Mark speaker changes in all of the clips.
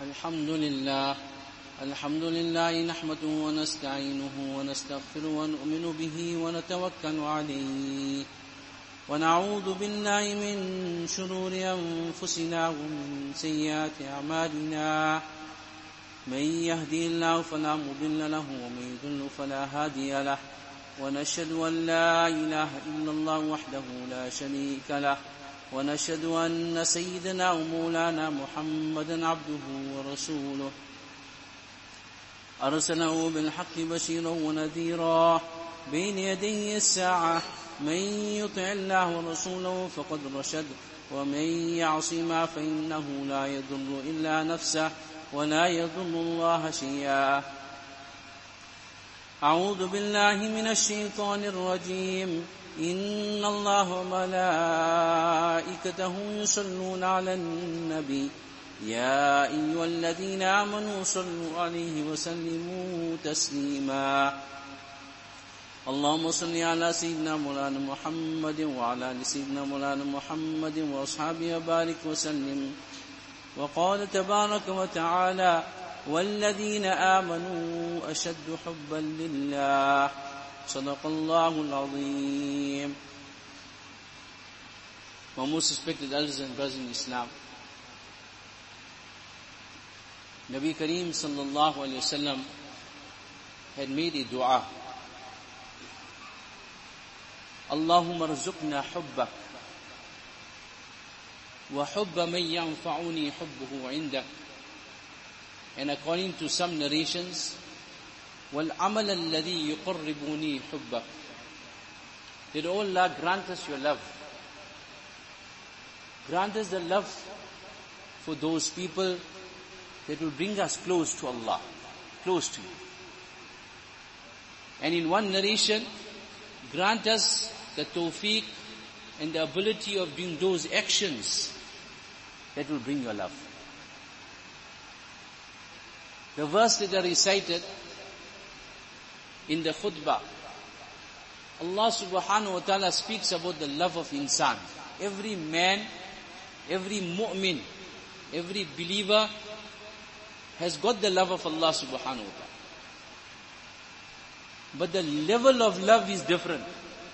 Speaker 1: الحمد لله نحمده ونستعينه ونستغفره ونؤمن به ونتوكل عليه ونعوذ بالله من شرور أنفسنا ومن سيئات أعمالنا من يهدي الله فلا مضل له ومن يضلل فلا هادي له ونشهد أن لا إله إلا الله وحده لا شريك له ونشهد أن سيدنا ومولانا محمدا عبده ورسوله أرسله بالحق بشيرا ونذيرا بين يدي الساعة من يطع الله ورسوله فقد رشد ومن يعصما فإنه لا يضر إلا نفسه ولا يضر الله شيئا. أعوذ بالله من الشيطان الرجيم. إن الله وملائكته يصلون على النبي يا أيها الذين آمنوا صلوا عليه وسلموا تسليما. اللهم صل على سيدنا مولانا محمد وعلى آل سيدنا مولانا محمد وأصحابه وبارك وسلم. وقال تبارك وتعالى والذين آمنوا أشد حبا لله. صدق الله العظيم. My most respected elders and brothers in Islam, Nabi Kareem sallallahu alayhi wa sallam had made a dua. Allahumma rzuqna hubbak wa hubba man yanfa'uni hubbuhu indak. And according to some narrations, وَالْعَمَلَ الَّذِي يُقَرِّبُنِي حُبَّكَ. Did Allah grant us your love? Grant us the love for those people that will bring us close to Allah, close to you. And in one narration, grant us the tawfiq and the ability of doing those actions that will bring your love. The verse that I recited in the khutbah, Allah subhanahu wa ta'ala speaks about the love of insan. Every man, every mu'min, every believer has got the love of Allah subhanahu wa ta'ala. But the level of love is different.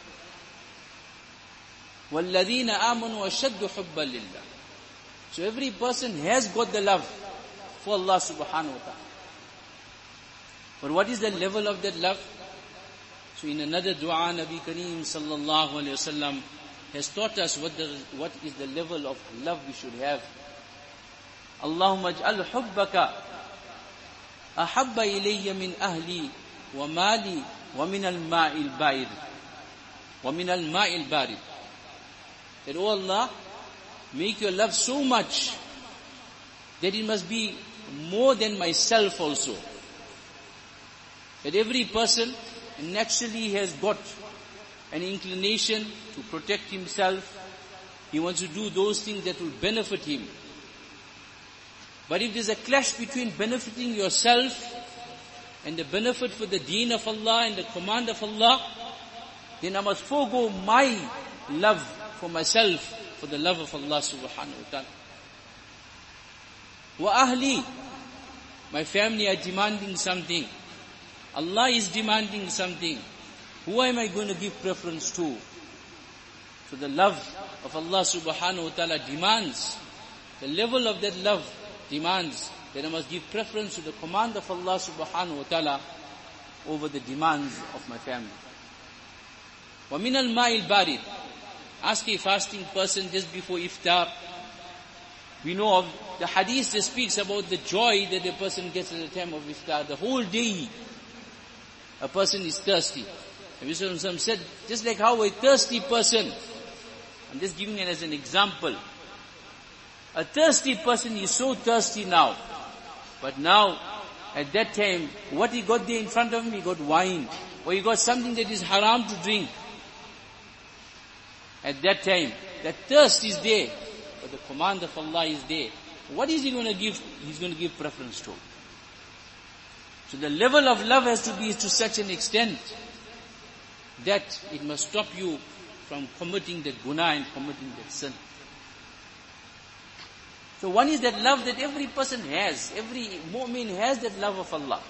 Speaker 1: وَالَّذِينَ آمَنُوا أَشَدُّ حُبًّا لِلَّهِ. So every person has got the love for Allah subhanahu wa ta'ala. But what is the level of that love? So in another dua, Nabi Kareem sallallahu alayhi wa sallam has taught us what is the level of love we should have. Allahumma aj'al hubbaka ahabba ilayya min ahli wa mali wa min al-ma'il barid. Wa min al-ma'il barid. That, oh Allah, make your love so much that it must be more than myself also. That every person naturally has got an inclination to protect himself. He wants to do those things that will benefit him. But if there's a clash between benefiting yourself and the benefit for the deen of Allah and the command of Allah, then I must forego my love for myself for the love of Allah subhanahu wa ta'ala. Wa ahli, my family are demanding something. Allah is demanding something. Who am I going to give preference to? So the love of Allah subhanahu wa ta'ala demands, the level of that love demands that I must give preference to the command of Allah subhanahu wa ta'ala over the demands of my family. وَمِنَ الْمَاءِ الْبَارِدِ. Ask a fasting person just before iftar. We know of the hadith that speaks about the joy that a person gets at the time of iftar. The whole day a person is thirsty. Nabi Sallallahu Alaihi Wasallam said, just like how a thirsty person, I'm just giving it as an example. A thirsty person is so thirsty now. But now, at that time, what he got there in front of him, he got wine. Or he got something that is haram to drink. At that time, that thirst is there. But the command of Allah is there. What is he going to give? He's going to give preference to. So the level of love has to be to such an extent that it must stop you from committing that guna and committing that sin. So one is that love that every person has. Every mu'min has that love of Allah.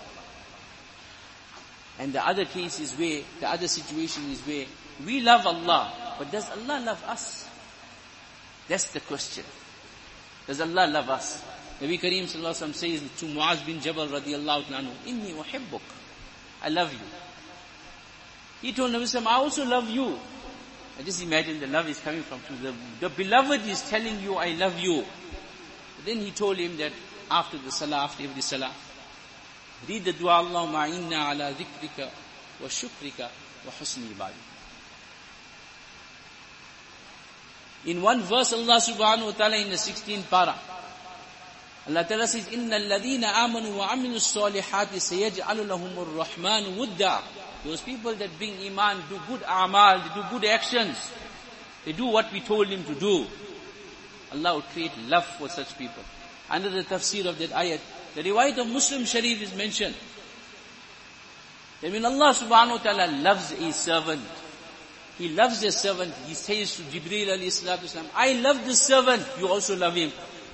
Speaker 1: And the other case is where, the other situation is where we love Allah, but does Allah love us? That's the question. Does Allah love us? Nabi Kareem sallallahu alaihi wasallam says to Muaz bin Jabal radiyallahu anhu, Inni uhibbuk. I love you. He told Nabi sallallahu alaihi wasallam, I also love you. I just imagine the love is coming from the beloved is telling you, I love you. But then he told him that after the salah, after every salah, read the dua, Allahumma inna ala dhikrika wa shukrika wa husni ibadi. In one verse, Allah subhanahu wa ta'ala in the 16th para, Allah ta'ala says, إِنَّ الَّذِينَ آمَنُوا وَعَمِلُوا الصَّالِحَاتِ سَيَجْعَلُ لَهُمُ الرَّحْمَنُ وُدًّا. Those people that bring iman, do good a'mal, they do good actions, they do what we told them to do, Allah will create love for such people. Under the tafsir of that ayat, the riwayat of Muslim Sharif is mentioned that when Allah subhanahu wa ta'ala loves a servant, He loves the servant, He says to Jibreel alayhi salatu wasalam, I love this servant, you also love him.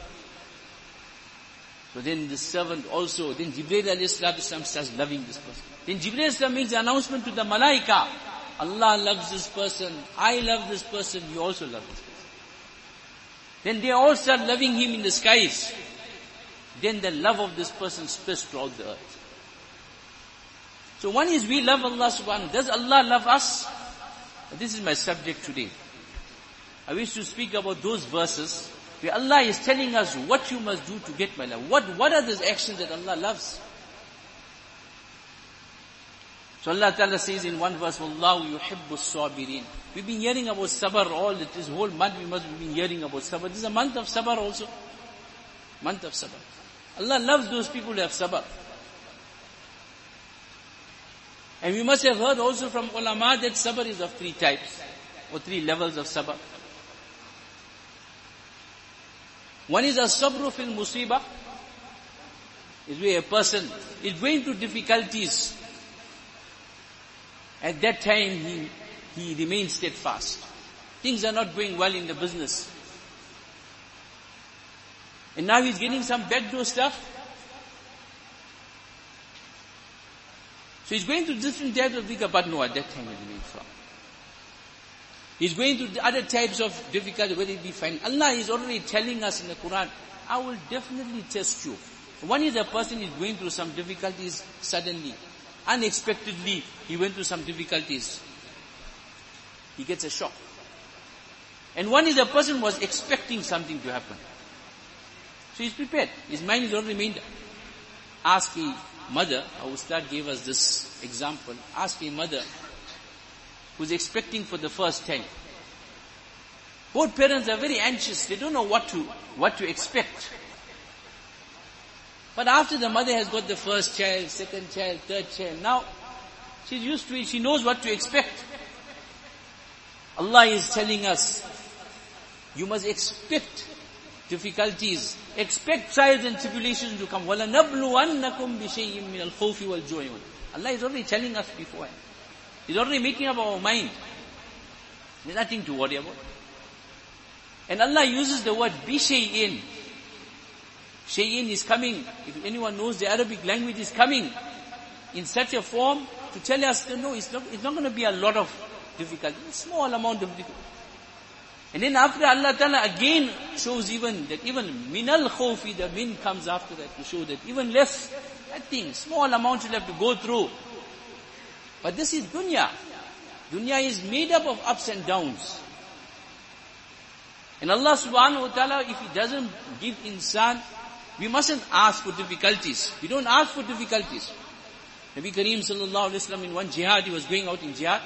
Speaker 1: So then the servant also, then Jibreel alayhi salatu wasalam starts loving this person. Then Jibreel alayhi salam makes the announcement to the malaika, Allah loves this person, I love this person, you also love this person. Then they all start loving him in the skies. Then the love of this person spreads throughout the earth. So one is we love Allah subhanahu wa ta'ala. Does Allah love us? This is my subject today. I wish to speak about those verses where Allah is telling us what you must do to get my love. What are those actions that Allah loves? So Allah Ta'ala says in one verse, Wallahu yuhibbu sabirin. We've been hearing about sabr all this whole month. We must have been hearing about sabr. This is a month of sabr also. Month of sabr. Allah loves those people who have sabr. And we must have heard also from ulama that sabr is of 3 types or 3 levels of sabr. One is as-sabru fil musibah, is where a person is going through difficulties. At that time he remains steadfast. Things are not going well in the business. And now he's getting some backdoor stuff. So he's going through different types of dhikr, but no, at that time he remains firm. He's going through the other types of difficulty, whether it be fine. Allah is already telling us in the Quran, I will definitely test you. One is a person is going through some difficulties suddenly. Unexpectedly, he went through some difficulties. He gets a shock. And one is a person was expecting something to happen. So he's prepared. His mind is already made up. Ask a mother, our Ustad gave us this example. Ask a mother who's expecting for the first time. Both parents are very anxious. They don't know what to expect. But after the mother has got the first child, second child, third child, now she's used to it. She knows what to expect. Allah is telling us, you must expect difficulties, expect trials and tribulations to come. وَلَنَبْلُوَنَّكُمْ بِشَيْءٍ مِّنَ الْخَوْفِ وَالْجُوعِ. Allah is already telling us beforehand. He's already making up our mind. There's nothing to worry about. And Allah uses the word bishay'in. Shay'in is coming. If anyone knows the Arabic language, is coming in such a form to tell us that no, it's not going to be a lot of difficulty. A small amount of difficulty. And then after Allah Ta'ala again shows even minal khawfi, the min comes after that to show that even less, that thing, small amount you'll have to go through. But this is dunya. Dunya is made up of ups and downs. And Allah subhanahu wa ta'ala, if He doesn't give insan, we mustn't ask for difficulties. We don't ask for difficulties. Nabi Kareem sallallahu alayhi wa sallam in one jihad, he was going out in jihad.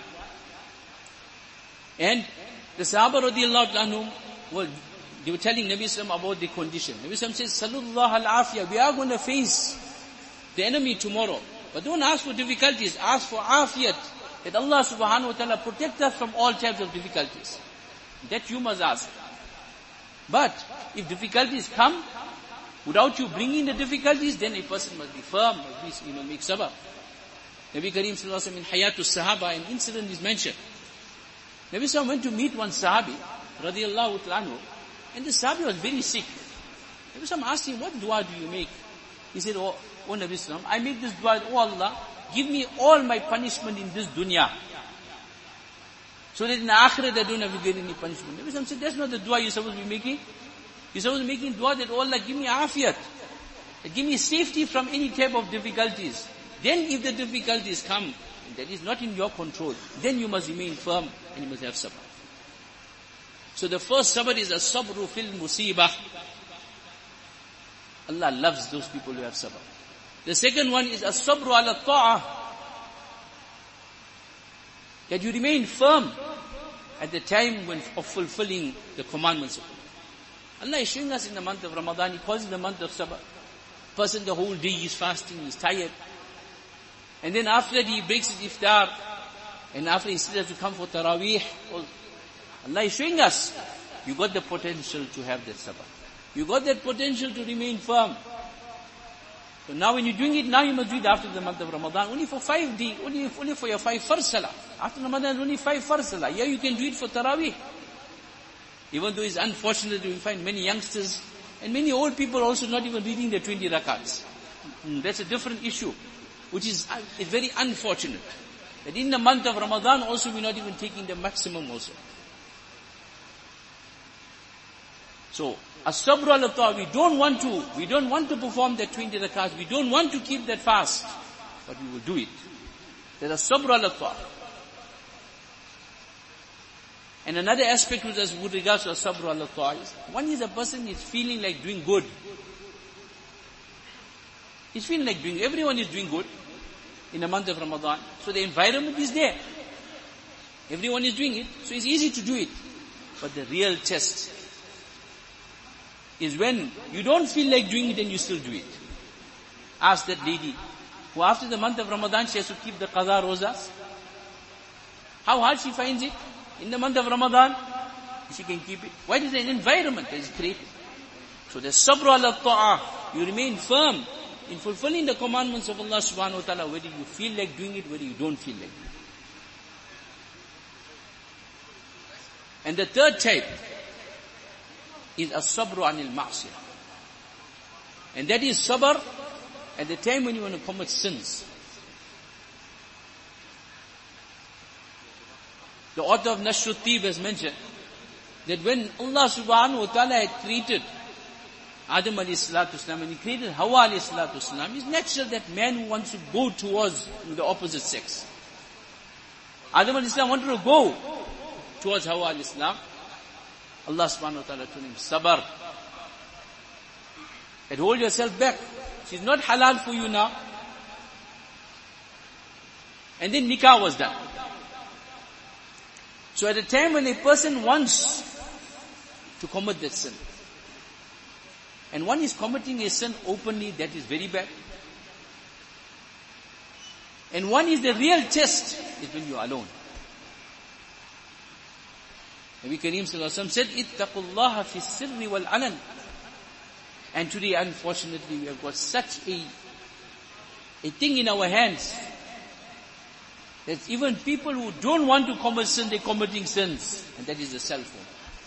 Speaker 1: And the Sahaba radiyallahu anhum, they were telling Nabi sallam about the condition. Nabi sallam says, Sallallahu al-afiyah, we are going to face the enemy tomorrow. But don't ask for difficulties, ask for afiyat. That Allah subhanahu wa ta'ala protect us from all types of difficulties. That you must ask. But if difficulties come, without you bringing the difficulties, then a person must be firm, must be, make sabr. Nabi Kareem sallallahu alayhi wa sallam in Hayatus Sahaba, an incident is mentioned. Nabi sallallahu went to meet one Sahabi, radiyallahu anhu, and the Sahabi was very sick. Nabi Sallam asked him, what dua do you make? He said, oh Nabi Sallam, I make this dua, oh Allah, give me all my punishment in this dunya. So that in the akhirat I don't have to get any punishment. Nabi Sallam said, that's not the dua you're supposed to be making. You're supposed to be making dua that, oh Allah, give me afiyat. Give me safety from any type of difficulties. Then if the difficulties come, that is not in your control, then you must remain firm and you must have sabr. So the first sabr is as-sabru fil musibah. Allah loves those people who have sabr. The second one is as-sabru ala ta'ah. That you remain firm at the time of fulfilling the commandments of Allah. Allah is showing us in the month of Ramadan, He calls it the month of sabr. Person the whole day is fasting, he's tired. And then after that he breaks his iftar. And after he still has to come for Taraweeh. Allah is showing us, you got the potential to have that sabr. You got that potential to remain firm. So now when you're doing it, now you must do it after the month of Ramadan. Only for 5 days, only for your 5 first salah. After Ramadan, only 5 first salah. Yeah, you can do it for Taraweeh. Even though it's unfortunate, you find many youngsters and many old people also not even reading the 20 rakats. That's a different issue, which is very unfortunate. That in the month of Ramadan also we're not even taking the maximum also. So, as-sabru ala ta'ah, we don't want to perform that 20 rakats, we don't want to keep that fast, but we will do it. That as-sabru ala ta'ah. And another aspect with regards to as-sabru ala ta'ah is, one is a person is feeling like doing good. He's feeling like everyone is doing good in the month of Ramadan. So the environment is there. Everyone is doing it, so it's easy to do it. But the real test is when you don't feel like doing it and you still do it. Ask that lady, who after the month of Ramadan she has to keep the qaza rozas. How hard she finds it? In the month of Ramadan, she can keep it. Why? Is an environment that is created. So the sabr ala ta'ah, you remain firm in fulfilling the commandments of Allah subhanahu wa ta'ala, whether you feel like doing it, whether you don't feel like doing it. And the third type is as-sabru anil ma'siyah. And that is sabr at the time when you want to commit sins. The author of Nashr al-Tib has mentioned that when Allah subhanahu wa ta'ala had created Adam alayhi salatu wasalam and He created Hawa alayhi salatu wasalam, it's natural that man who wants to go towards the opposite sex. Adam alayhi salam wanted to go towards Hawa alayhi salam. Allah subhanahu wa ta'ala told him, sabr. And hold yourself back. She's not halal for you now. And then nikah was done. So at a time when a person wants to commit that sin, and one is committing a sin openly, that is very bad. And one is the real test, is when you are alone. Nabi Kareem Sallallahu Alaihi Wasallam said, "Ittaqu Allah fi sirri wal alan." And today, unfortunately, we have got such a thing in our hands that even people who don't want to commit sin, they're committing sins. And that is the cell phone.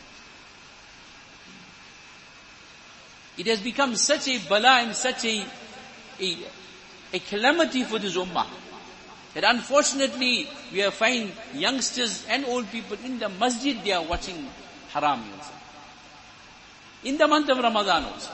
Speaker 1: It has become such a bala and such a calamity for this ummah, that unfortunately we have find youngsters and old people in the masjid, they are watching haram also. In the month of Ramadan also.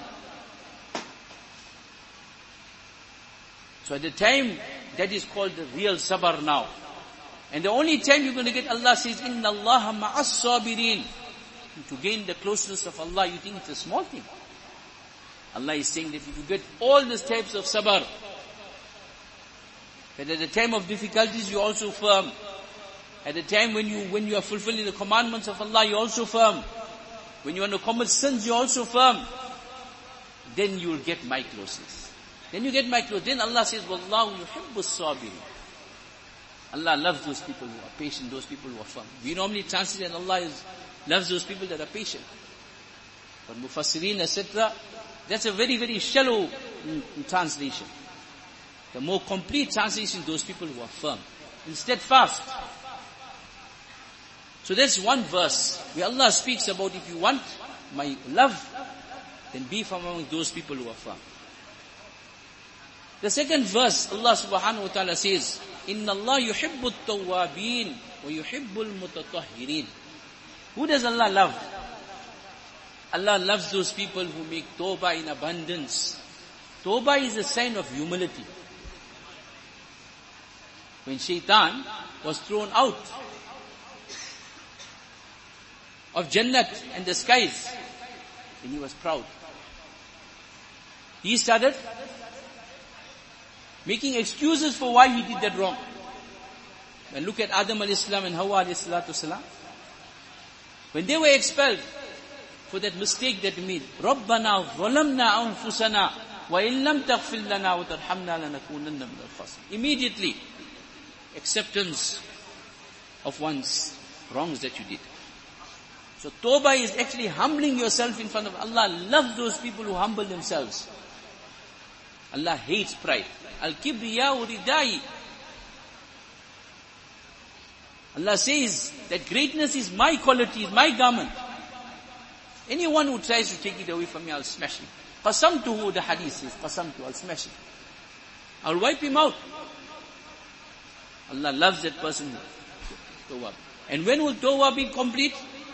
Speaker 1: So at the time, that is called the real sabr now. And the only time you're going to get, Allah says, Inna Allaha ma'as sabirin. To gain the closeness of Allah, you think it's a small thing. Allah is saying that if you get all these types of sabr, that at the time of difficulties you're also firm. At the time when you are fulfilling the commandments of Allah, you're also firm. When you want to commit sins, you're also firm. Then you will get my closeness. Then you get my clothes. Then Allah says, Wallahu yuhibbu as-sabirin. Allah loves those people who are patient, those people who are firm. We normally translate that Allah loves those people that are patient. But Mufassirin, etc., that's a very, very shallow translation. The more complete translation, those people who are firm and steadfast. So that's one verse where Allah speaks about, if you want my love, then be from among those people who are firm. The second verse, Allah subhanahu wa ta'ala says, إِنَّ اللَّهَ يُحِبُّ التَّوَّابِينَ وَيُحِبُّ الْمُتَطَهِّرِينَ. Who does Allah love? Allah loves those people who make tawbah in abundance. Tawbah is a sign of humility. When Shaitan was thrown out of Jannat and the skies, then he was proud. He started making excuses for why he did that wrong. And look at Adam al-Islam and Hawa al-Salam. When they were expelled for that mistake that they made, رَبَّنَا ظَلَمْنَا أَنفُسَنَا وَإِن لَمْ تَغْفِرْ لَنَا وَتَرْحَمْنَا لَنَكُونَنَّ مِنَ الْخَاسِرِينَ. Immediately, acceptance of one's wrongs that you did. So tawbah is actually humbling yourself in front of Allah. Loves those people who humble themselves. Allah hates pride. Al-kibriya'u ridai. Allah says that greatness is my quality, is my garment. Anyone who tries to take it away from me, I'll smash him. Qasamtuhu, the hadith says, qasamtu, I'll smash him. I'll wipe him out. Allah loves that person. Tawbah. And when will tawbah be complete?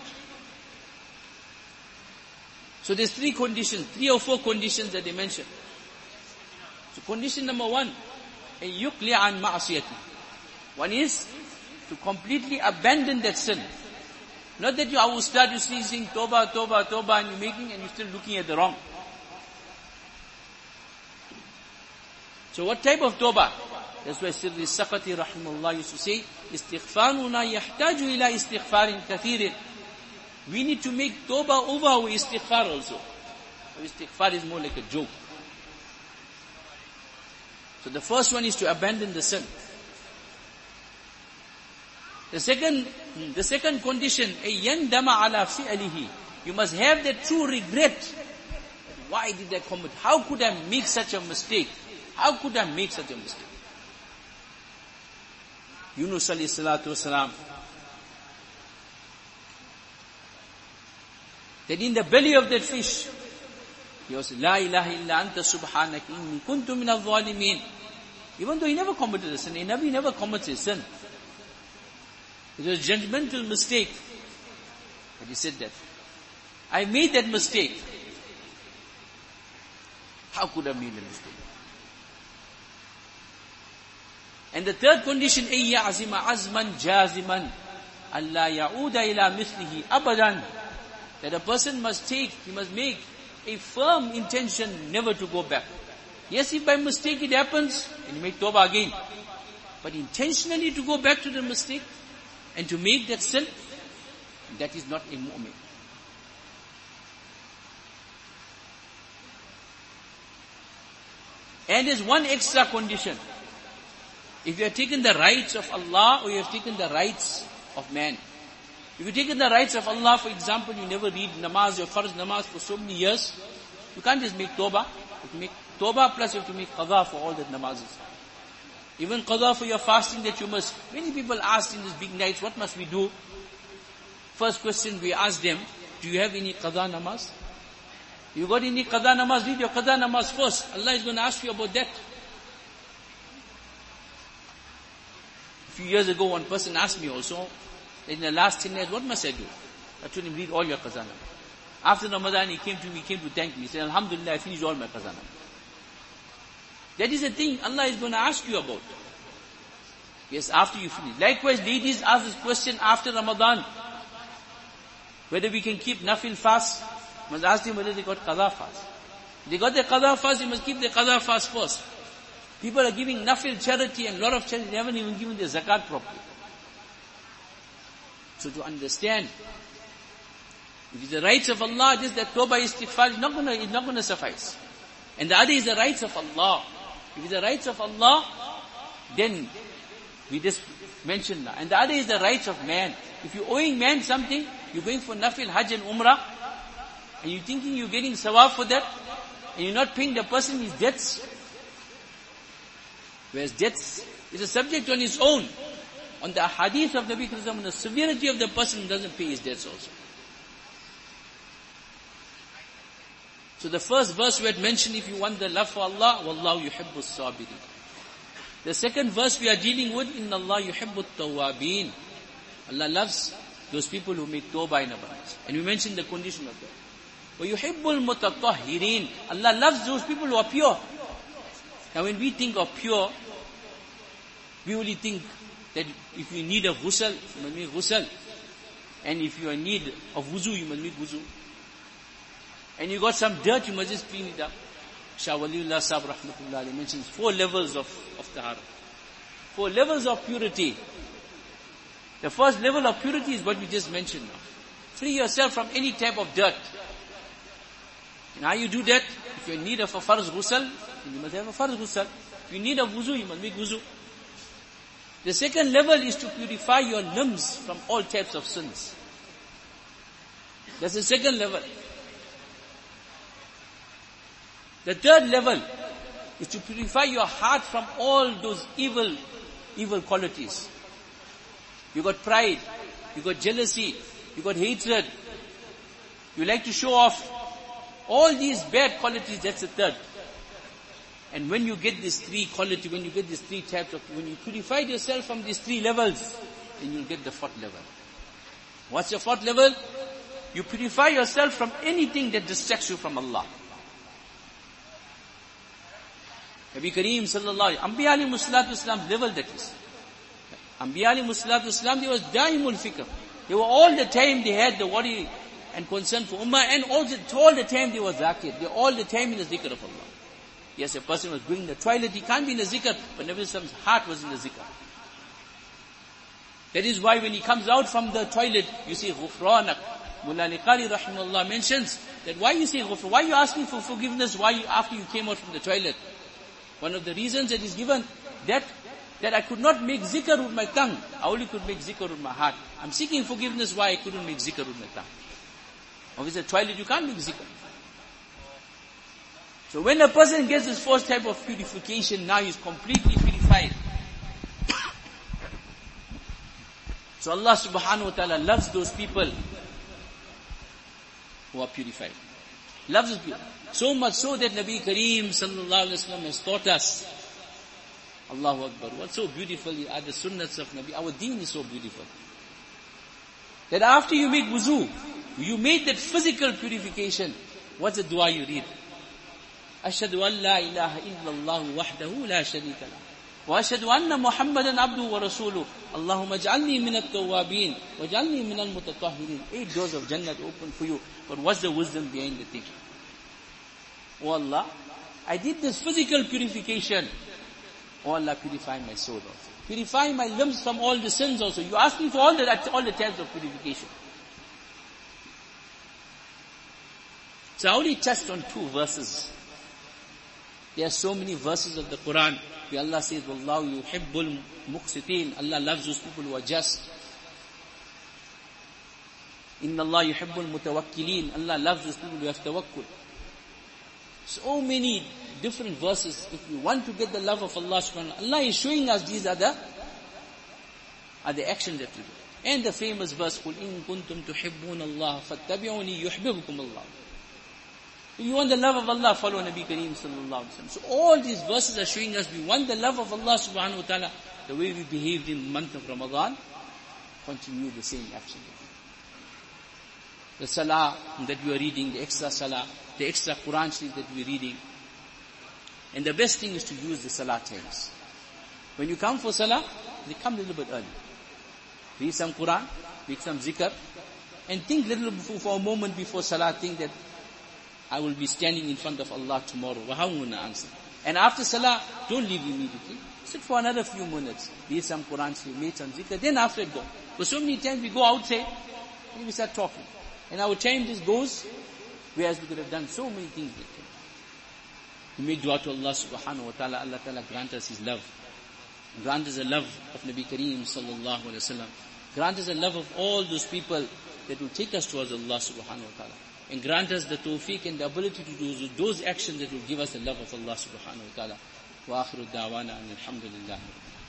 Speaker 1: So there's three or four conditions that they mentioned. So condition number one, يُقْلِعَ عَنْ مَعْصِيَتِهِ. One is to completely abandon that sin. Not that I will start you saying tawbah, tawbah, tawbah, and you're making and you're still looking at the wrong. So what type of tawbah? That's why Sirri Saqati rahimahullah used to say, istighfaruna yahtaju ila istighfarin kathirin. We need to make tawbah over our istighfar also. Our istighfar is more like a joke. So the first one is to abandon the sin. The second condition, yandama ala fi'alihi. You must have that true regret. Why did I commit? How could I make such a mistake? How could I make such a mistake? Yunus alayhi salatu wasalam, that in the belly of that fish, he was, La ilaha illa anta subhanaka inni kuntu min al-zalimin. Even though he never committed a sin, he never commits a sin. It was a judgmental mistake. But he said that, I made that mistake. How could I have made a mistake? And the third condition, أَيْ يَعْزِمَ عَزْمًا جَازِمًا أَلَّا يَعُودَ إِلَى مِثْلِهِ أَبَدًا. That a person must make a firm intention never to go back. Yes, if by mistake it happens, then you make tawbah again. But intentionally to go back to the mistake and to make that sin, that is not a mu'min. And there's one extra condition. If you have taken the rights of Allah or you have taken the rights of man. If you have taken the rights of Allah, for example, you never read namaz, your farz namaz for so many years, you can't just make tawbah. You have to make tawbah plus you have to make qadha for all the namazes. Even qadha for your fasting that you must. Many people ask in these big nights, what must we do? First question we ask them, do you have any qadha namaz? You got any qadha namaz? Read your qadha namaz first. Allah is going to ask you about that. A few years ago, one person asked me also, in the last 10 years, what must I do? I told him, read all your qadha namaz. After Ramadan, he came to thank me. He said, Alhamdulillah, I finished all my qadha namaz. That is the thing Allah is going to ask you about. Yes, after you finish. Likewise, ladies ask this question after Ramadan. Whether we can keep nafil fast. You must ask them whether they got qadha fast. If they got the qadha fast, they must keep the qadha fast first. People are giving nafil charity and a lot of charity, they haven't even given their zakat properly. So to understand, if it's the rights of Allah, just that tawbah istighfar is not going to suffice. And the other is the rights of Allah. If it's the rights of Allah, then we just mentioned that. And the other is the rights of man. If you're owing man something, you're going for nafil, hajj and umrah, and you're thinking you're getting sawab for that, and you're not paying the person his debts. Whereas debts is a subject on its own. On the hadith of Nabi Sallallahu Alaihi Wasallam, the severity of the person who doesn't pay his debts also. So the first verse we had mentioned, if you want the love for Allah, Wallahu yuhibbus sabirin. The second verse we are dealing with, Inna Allah yuhibbut tawabin. Allah loves those people who make tawbah in abundance. And we mentioned the condition of that. وَيُحِبُّ الْمُتَطَهِّرِينَ. Allah loves those people who are pure. Now when we think of pure, we only think that if you need a ghusl, you must make ghusl. And if you are in need of wuzu, you must make wuzu. And you got some dirt, you must just clean it up. Shah Waliullah Sahib Rahmatullah mentions 4 levels of tahara. 4 levels of purity. The first level of purity is what we just mentioned now. Free yourself from any type of dirt. And how you do that? If you're in need of a farz ghusl, you must have a farz ghusl. If you need a wuzu, you must make wuzu. The second level is to purify your limbs from all types of sins. That's the second level. The third level is to purify your heart from all those evil qualities. You got pride, you got jealousy, you got hatred, you like to show off. All these bad qualities, that's the third. And when you get these 3 qualities, when you get these 3 types of, when you purify yourself from these 3 levels, then you'll get the 4th level. What's your 4th level? You purify yourself from anything that distracts you from Allah. Nabi Kareem sallallahu Anbiya alayhi salatu wasalam level that is. Anbiya alayhi salatu wasalam, they was daimul fikr. They were all the time, they had the worry and concern for ummah, and all the time they were zakir. They were all the time in the zikr of Allah. Yes, a person was going to the toilet, he can't be in the zikr, but Nabi Sallam's heart was in the zikr. That is why when he comes out from the toilet, you say ghufranak. Mullah Liqari rahimahullah mentions that why you say ghufran, why you asking for forgiveness, after you came out from the toilet? One of the reasons that is given, that I could not make zikr with my tongue, I only could make zikr with my heart. I'm seeking forgiveness why I couldn't make zikr with my tongue. Obviously, the toilet you can't make zikr. So when a person gets this first type of purification, now he's completely purified. So Allah subhanahu wa ta'ala loves those people who are purified. Loves those people. So much so that Nabi Kareem sallallahu alayhi wa sallam has taught us. Allahu Akbar. What's so beautiful are the sunnahs of Nabi. Our deen is so beautiful. That after you make wuzu, you made that physical purification. What's the dua you read? Ashhadu an la ilaha illallah wahdahu la sharika lah. Wa ashhadu anna Muhammadan abduhu wa rasuluhu. Allahumma ij'alni min at-tawwabin wa ij'alni min al-mutatahhirin. 8 doors of Jannah open for you. But what's the wisdom behind the thing? Oh Allah, I did this physical purification. Oh Allah, purify my soul also. Purify my limbs from all the sins also. You ask me for all the types of purification. So I only touched on 2 verses. There are so many verses of the Quran where Allah says, Wallahu yuhibbul muqsitin. Allah loves those people who are just. Inna Allah yuhibbul mutawakkilin. Allah loves those people who have tawakkul. So many different verses. If you want to get the love of Allah subhanahu wa ta'ala, Allah is showing us these are the actions that we do. And the famous verse, قُلْ إِن كُنْتُمْ تُحِبُّونَ اللَّهَ فَاتَّبِعُونِي يُحْبِبُكُمُ اللَّهُ. If you want the love of Allah, follow Nabi Kareem sallallahu alaihi wasallam. So all these verses are showing us we want the love of Allah subhanahu wa ta'ala. The way we behaved in the month of Ramadan, continue the same action. The salah that we are reading, the extra salah, the extra Quran Sharif that we are reading. And the best thing is to use the salah times. When you come for salah, they come a little bit early. Read some Quran, make some zikr, and think little for a moment before salah, think that I will be standing in front of Allah tomorrow. How am I going to answer? And after salah, don't leave immediately. Sit for another few minutes. Read some Quran, make some zikr, then after it go. Because so many times we go outside, and we start talking. And our time just goes, whereas we could have done so many things with him. We make dua to Allah subhanahu wa ta'ala, Allah ta'ala grant us His love. Grant us the love of Nabi Kareem sallallahu alayhi wa sallam. Grant us the love of all those people that will take us towards Allah subhanahu wa ta'ala. And grant us the tawfiq and the ability to do those actions that will give us the love of Allah subhanahu wa ta'ala. Wa akhiru da'wana alhamdulillah.